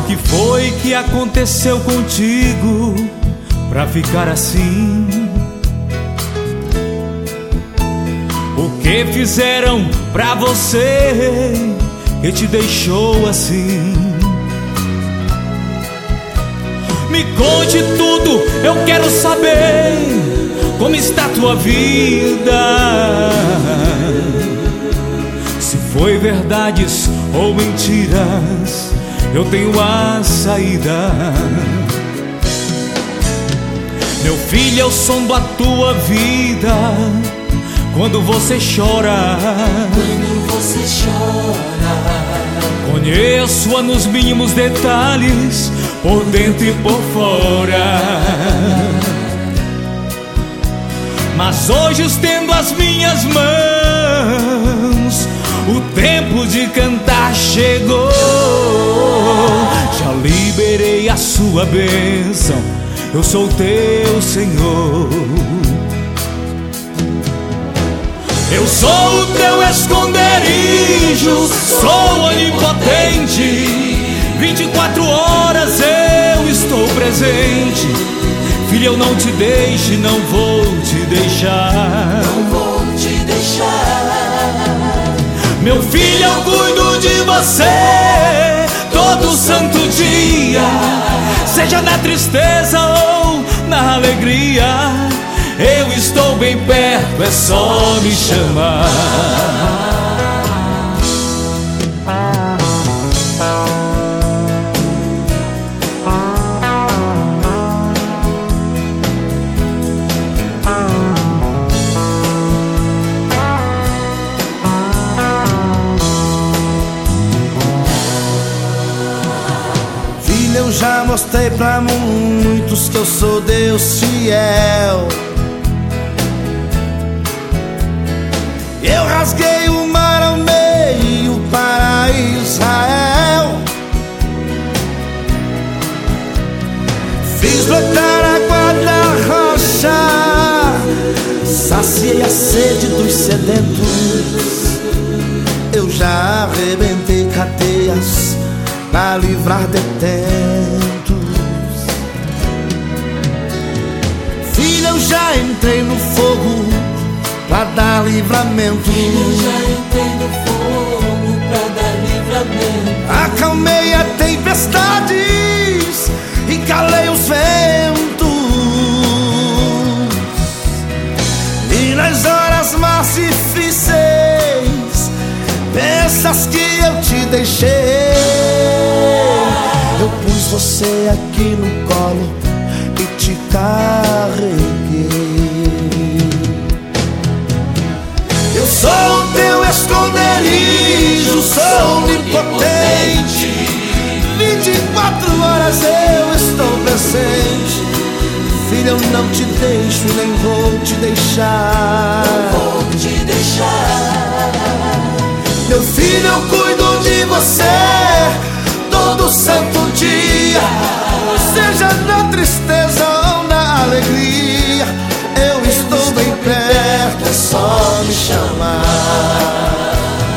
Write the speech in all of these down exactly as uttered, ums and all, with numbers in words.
que foi que aconteceu contigo pra ficar assim? O que fizeram pra você que te deixou assim? Me conte tudo, eu quero saber como está tua vida. Se foi verdades ou mentiras, eu tenho a saída. Meu filho, eu sondo a tua vida quando você chora. Quando você chora, conheço-a nos mínimos detalhes, por dentro e por fora. Mas hoje, estendo as minhas mãos, o tempo de cantar chegou. Já liberei a sua bênção, eu sou teu Senhor. Eu sou o teu esconderijo, sou onipotente. Vinte e quatro horas eu estou presente. Filho, eu não te deixo e não vou te deixar. Não vou te deixar. Meu filho, eu cuido de você todo santo dia, seja na tristeza ou na alegria. Eu estou bem perto, é só me chamar. Filho, eu já mostrei pra muitos que eu sou Deus fiel. Eu rasguei o mar ao meio para Israel. Fiz brotar água da rocha, saciei a sede dos sedentos. Eu já arrebentei cadeias para livrar detentos. Filho, eu já entrei no fogo pra dar livramento. Eu já entrei no fogo pra dar livramento. Acalmei a tempestades e calei os ventos. E nas horas mais difíceis, pensas que eu te deixei. Eu pus você aqui no colo e te carreguei. Eu sou o teu esconderijo, sou onipotente. Vinte e quatro horas eu estou presente. Filho, eu não te deixo e nem vou te deixar. Não vou te deixar. Meu filho, eu cuido de você todo santo dia, seja na tristeza ou na alegria. Eu estou bem perto, é só me chamar.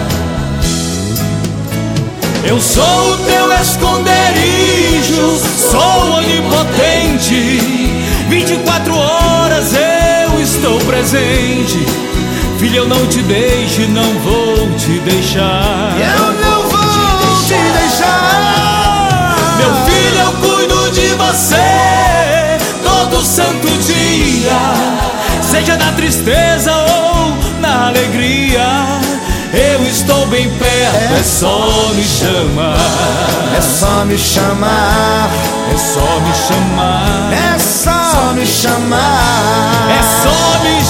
Eu sou o teu esconderijo, sou onipotente. Vinte e quatro horas eu estou presente. Filho, eu não te deixo e não vou te deixar. Eu não vou te deixar. Meu filho, eu cuido de você todo santo dia, seja na tristeza ou na alegria. Eu estou bem perto, é só me chamar. É só me chamar. É só me chamar. É só me chamar. É só me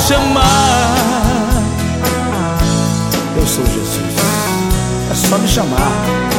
chamar. Eu sou Jesus. É só me chamar.